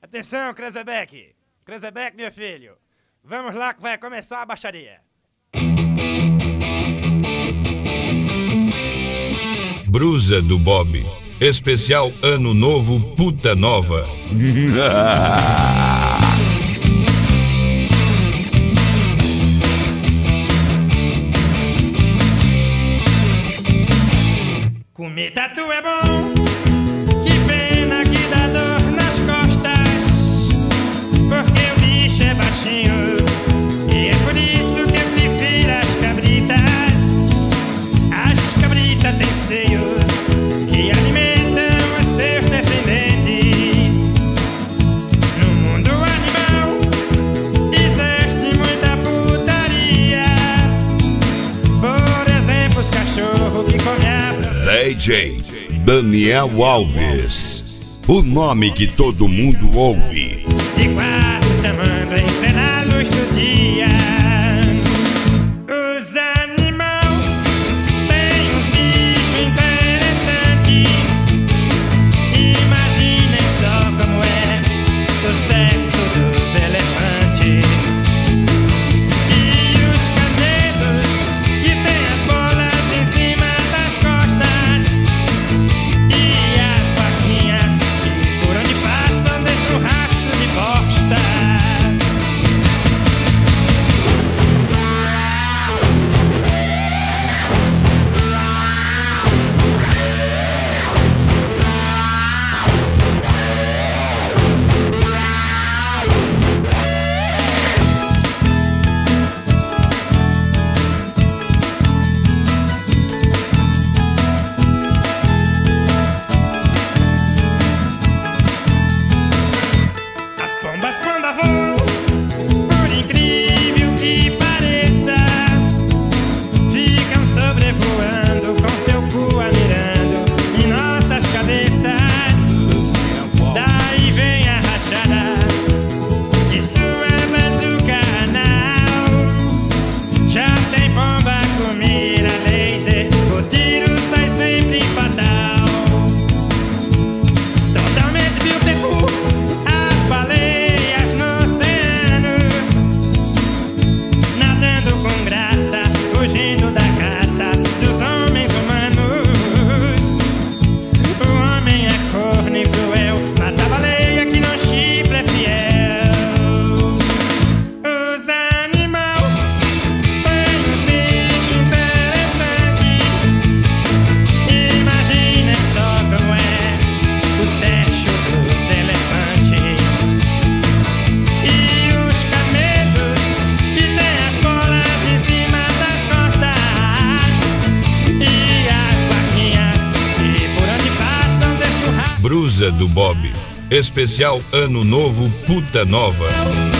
Atenção, Krezebeck! Krezebeck, meu filho! Vamos lá que vai começar a baixaria! Brusa do Bob. Especial Ano Novo Puta Nova. Comer tatu é bom, que pena que dá dor nas costas, porque o bicho é baixinho, e é por isso que eu prefiro as cabritas. As cabritas têm seios que alimentam os seus descendentes. No mundo animal existe muita putaria, por exemplo os cachorros que comem a DJ Daniel Alves, o nome que todo mundo ouve. e quarto se amando em plena luz do dia. Os animais têm uns bichos interessantes. Imaginem só como é o sexo dos elefantes. E os camelos que têm as bolas em cima das costas. E as vaquinhas que por onde passam deixam rastro de bosta. As pombas quando voam, por incrível que pareça, ficam sobrevoando com seu cu mirando em nossas cabeças. Daí vem a rachada de sua bazuca anal. Já tem pomba com mira laser, o tiro sai sempre fatal. Totalmente beautiful, as baleias no oceano, nadando com graça, fugindo da caça dos homens humanos. O homem é corno e cruel, mata a baleia que não chifra é fiel. Os animais têm uns bichos interessantes. Imaginem só como é o sexo dos elefantes. E os camelos que têm as bolas em cima das costas. E as vaquinhas que por onde passam deixam rastro. Brusa do Bob. Especial Ano Novo Puta Nova.